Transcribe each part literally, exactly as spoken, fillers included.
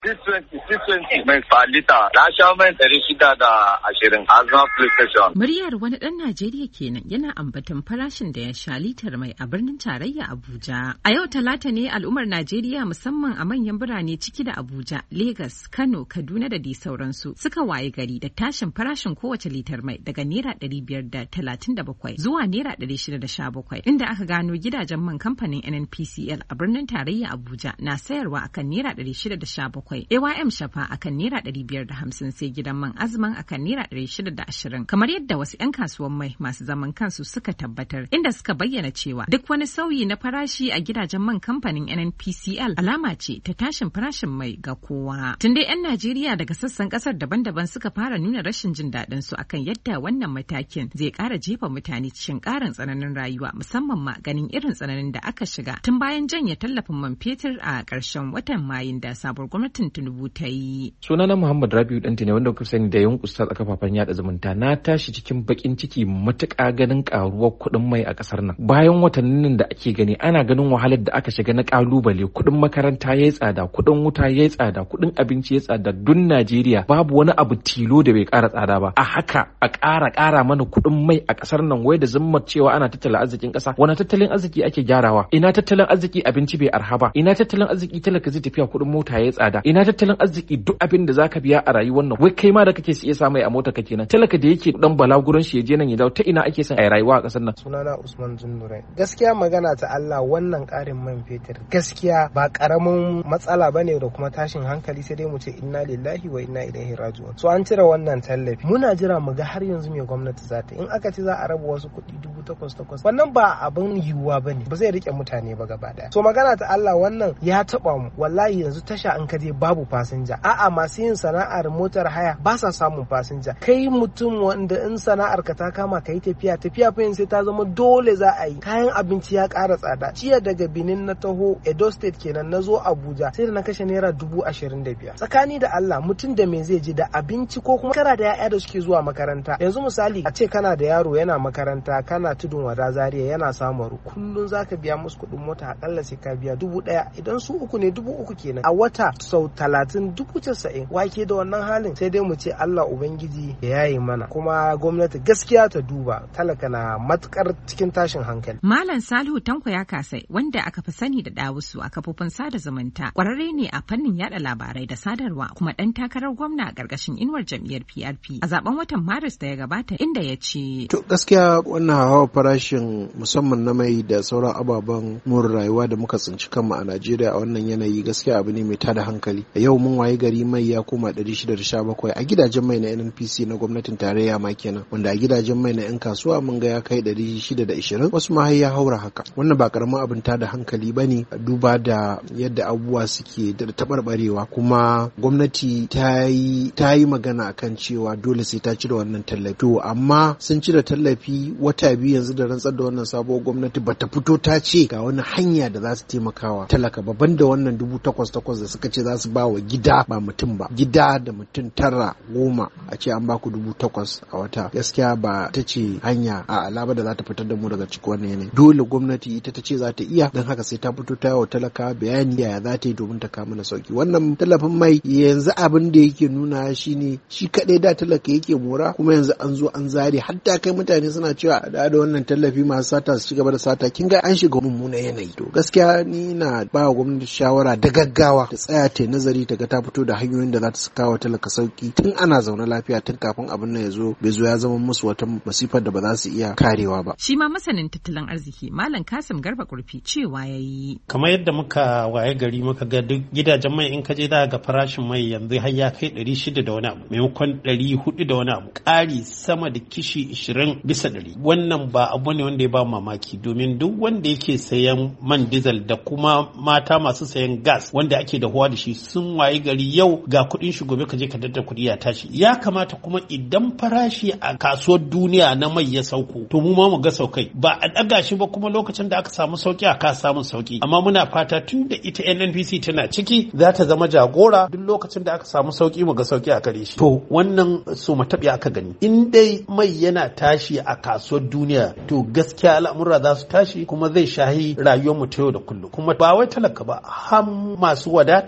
six twenty six twenty mai falita na sha mai ɗari shida da ashirin Azma police station. Muryar wani ɗan Najeriya kenan yana ambaton farashin da ya sha litar mai a birnin tarayya Abuja. A yau Talata ne al'ummar Najeriya musamman a manyan birane ciki da Abuja, Legas, Kano, Kaduna da dai sauransu suka waye gari da tashin farashin kowace litar mai daga naira ɗari biyar da talatin da bakwai zuwa naira ɗari shida da sha bakwai, inda aka gano gidajen man kamfanin N N P C L a birnin tarayya Abuja na sayarwa akan naira ɗari shida da sha bakwai, A Y M Shafa akan naira ɗari biyar da hamsin, sai gidan man Azman akan naira ɗari shida da ashirin, kamar yadda wasu 'yan kasuwan mai masu zaman kansu suka tabbatar, inda suka bayyana cewa duk wani sauyi na farashi a gidajen man kamfanin N N P C L alama ce ta tashin farashin mai ga kowa. Tun dai 'yan Najeriya daga sassan kasar daban-daban suka fara nuna rashin jin daɗin su akan yadda wannan matakin zai ƙara jefa mutane cikin ƙarin tsananin rayuwa, musamman ma ganin irin tsananin da aka shiga tun bayan janye tallafin man fetur a ƙarshen watan Mayun da sabuwar gwamnatin Tinubu ta yi. Sunana Muhammad Rabiu Danti ne wanda kuka sani da yawan ustaz a kafafen yada zumunta. Na tashi cikin bakin ciki matuƙa ganin ƙaruwar kuɗin mai a ƙasar nan. Bayan watannin da ake gani ana ganin wahalar da aka shiga na ƙalubale, kuɗin makaranta yayi tsada, kuɗin wuta yayi tsada, kuɗin abinci yayi tsada. Dun Najeriya babu wani abu tilo da bai ƙara tsada ba. A haka a ƙara ƙara mana kuɗin mai a ƙasar nan wai da zimmar cewa ana tattala arzikin ƙasa. Wani tattalin arziki ake gyarawa? Ina tattalin arziki abinci bai arha ba? Ina tattalin arziki talaka zai tafiya kuɗin mota yayi tsada? Ina tattalin arziki duk abin da zaka biya a rayuwar nan wai kai ma da kake siye sa mai a mota kake nan talaka da yake dan balaguran shi je nan ya dawo ta ina ake son a rayuwa a ƙasar nan? Sunana Usman Zunnurai. Gaskiya magana ta Allah, wannan ƙarin man fetur gaskiya ba ƙaramin matsala bane da kuma tashin hankali, sai dai mu ce inna lillahi wa inna ilaihi raji'un. So an cire wannan tallafi, muna jira mu ga har yanzu me gwamnati za ta, in aka ce za a raba wasu kuɗi dubu takwas takwas, wannan ba abin yiwuwa bane, ba zai rike mutane ba gaba daya. So magana ta Allah, wannan ya taba mu wallahi. Yanzu tasha an kaje babu fasinja, a'a masu yin sana'ar motar haya ba sa samun fasinja. Kai mutum wanda in sana'ar ka ta kama ka yi tafiya tafiya fa sai ta zama dole za a yi. Kayan abinci ya ƙara tsada. Jiya daga Benin na taho Edo State kenan na zo Abuja sai da na kashe naira dubu ashirin da biyar. Tsakani da Allah, mutum da me zai ji da abinci ko kuma kana da ya'ya da suke zuwa makaranta. Yanzu misali a ce kana da yaro yana makaranta, kana tudun wada Zaria yana Samaru, kullun zaka biya musu kuɗin mota akalla sai ka biya dubu ɗaya, idan su uku ne dubu uku kenan a wata sau talatin dubu casa'in. Wake da wannan halin sai dai mu ce Allah Ubangiji ya yaye mana, kuma gwamnati gaskiya ta duba, talaka na matukar cikin tashin hankali. Malam Salihu Tanko ya kasai, wanda aka fi sani da Dawusu a kafofin sada zumunta, kwararre ne a fannin yada labarai da sadarwa, kuma dan takarar gwamna a ƙarƙashin inuwar jam'iyyar P R P a zaben watan Maris da ya gabata, inda ya ce to gaskiya wannan hawa farashin musamman na mai da sauran ababen more rayuwa da muka tsinci kanmu a Najeriya a wannan yanayi gaskiya abu ne mai tada hankali. Yau mun waye gari mai ya koma ɗari shida da sha bakwai a gidajen mai na N N P C na gwamnatin tarayya ma kenan, wanda a gidajen mai na 'yan kasuwa mun ga ya kai ɗari shida da ishirin, wasu ma har ya haura haka. Wannan ba karamin abin tada hankali bane, duba da yadda abubuwa suke da tabarbarewa, kuma gwamnati ta yi ta yi magana akan cewa dole sai ta cire wannan tallafi. To amma sun cire tallafi wata biyu yanzu da rantsar da wannan sabuwar gwamnati bata fito ta ce ga wani hanya da za su taimakawa talaka babban da wannan dubu takwas takwas da suka ce za su ba wa gida ba mutum ba, gida da mutum tara goma a ce an baku dubu takwas a wata. Gaskiya ba ta ce hanya a alaba da za ta fitar da mu daga cikin wannan yanayi. Dole gwamnati ita ta ce za ta iya, don haka sai ta fito ta yawa talaka bayani yaya za ta yi domin ta kawo mana sauki. Wannan tallafin mai yanzu abin da yake nuna shine shi kadai da talaka yake mora, kuma yanzu an zo an zare hatta kai mutane suna cewa da da wannan tallafi masu sata su ci gaba da sata. Kin ga an shiga mummunan yanayi. To gaskiya ni na ba wa gwamnati shawara da gaggawa ta tsaya ta nazari ta ga ta fito da hanyoyin da za ta kawo talaka sauki tun ana zaune lafiya, tun kafin abin nan ya zo bai zo ya zama musu wata masifar da ba za su iya karewa ba. Shi ma masanin tattalin arziki Malam Kasim Garba Kurfi cewa yayi kamar yadda muka waye gari muka ga duk gidajen mai in ka je da ga farashin mai yanzu har ya kai ɗari shida da wani abu maimakon ɗari hudu da wani abu, ƙari sama da kishi ishirin bisa ɗari. Wannan ba abu ne wanda ya ba mamaki, domin duk wanda yake sayan man diesel da kuma mata masu sayan gas wanda ake dahuwa da shi sun waye gari yau ga kuɗin shi gobe ka je ka dadda kuɗi ya tashi. Ya kamata kuma idan farashi a kasuwar duniya na mai ya sauko to mu ma mu ga saukai, ba a ɗaga shi ba kuma lokacin da aka samu sauki a ka samu sauki. Amma muna fata tun da ita N N P C tana ciki za ta zama jagora, duk lokacin da aka samu sauki mu ga sauki a kare shi. To wannan so matabi aka gani, in dai mai yana tashi a kasuwar duniya to gaskiya al'amura za su tashi, kuma zai shahi rayuwar mu ta yau da kullum. Kuma ba wai talaka ba, har masu wadata suna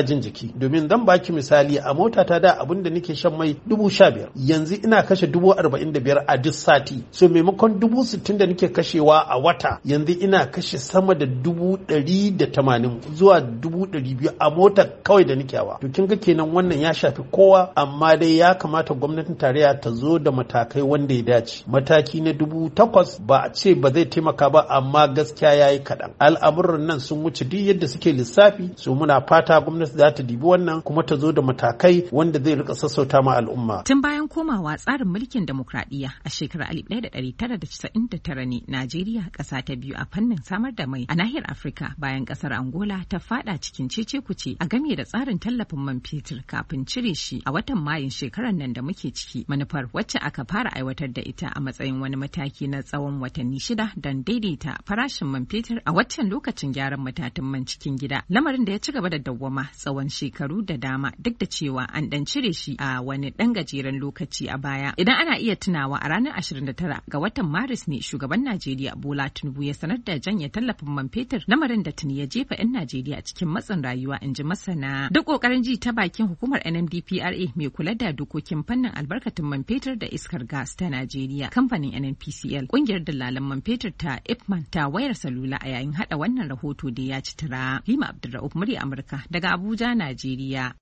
jin jiki. Domin zan baki misali, a mota ta da abin da nake shan mai dubu sha biyar, yanzu ina kashe dubu arba'in da biyar a duk sati. So maimakon dubu sittin da nake kashewa a wata, yanzu ina kashe sama da dubu ɗari da tamanin zuwa dubu ɗari biyu a mota kawai da nake hawa. To kin ga kenan wannan ya shafi kowa, amma dai ya kamata gwamnatin tarayya ta zo da matakai wanda ya dace. Mataki na dubu takwas ba a ce ba zai taimaka ba, amma gaskiya ya yi kaɗan. Al'amuran nan sun wuce duk yadda suke lissafi, so muna fata gwamnati za ta dibi wannan kuma ta zo da matakai wanda zai rika sassauta ma al'umma. Tun bayan komawa tsarin mulkin demokradiyya a shekarar alif ɗaya da ɗari tara da casa'in da tara ne Najeriya ƙasa ta biyu a fannin samar da mai a nahiyar Afirka, bayan ƙasar Angola ta fada cikin cece-kuce a game da tsarin tallafin man fetur kafin cire shi a watan Mayun shekarar nan da muke ciki. Manufar wacce aka fara aiwatar da ita a matsayin wani mataki na tsawon watanni shida don daidaita farashin man fetur a waccan lokacin gyaran matatan man cikin gida, lamarin da ya ci gaba da dawwama tsawon shekaru da dama duk da cewa an dan cire shi a wani dan gajeren lokaci a baya. Idan ana iya tunawa, a ranar ashirin da tara ga watan Maris ne shugaban Najeriya Bola Tinubu ya sanar da janye tallafin man fetur, lamarin da tuni ya jefa 'yan Najeriya cikin matsin rayuwa, in ji masana. Duk kokarin ji ta bakin hukumar N M D P R A mai kula da dokokin fannin albarkatun man fetur da iskar gas ta Najeriya, kamfanin N N P C L, kungiyar dalalan man fetur ta Ipman ta wayar salula a yayin hada wannan rahoto da ya ci tura. Lima Abdulrahman, murya Amurka daga Abuja, Najeriya.